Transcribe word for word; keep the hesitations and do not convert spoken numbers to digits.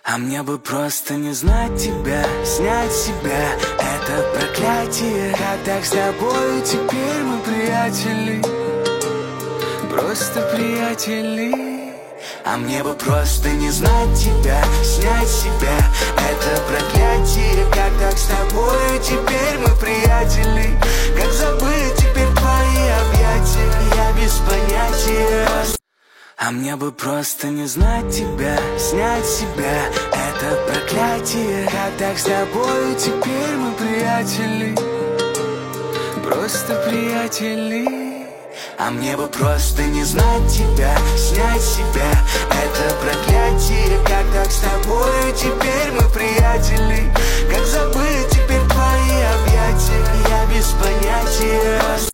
А мне бы просто не знать тебя, снять себя это проклятие. Как так с тобой, теперь мы приятели, просто приятели. А мне бы просто не знать тебя, снять себя это проклятие. Как так с тобой, теперь мы приятели. Как забыть теперь твои объятия, я без понятия. А мне бы просто не знать тебя, снять себя это проклятие. Как так с тобой, теперь мы приятели, просто приятели. А мне бы просто не знать тебя, снять себя это проклятие. Как так с тобой, теперь мы приятели. Как забыть теперь твои объятия, я без понятия.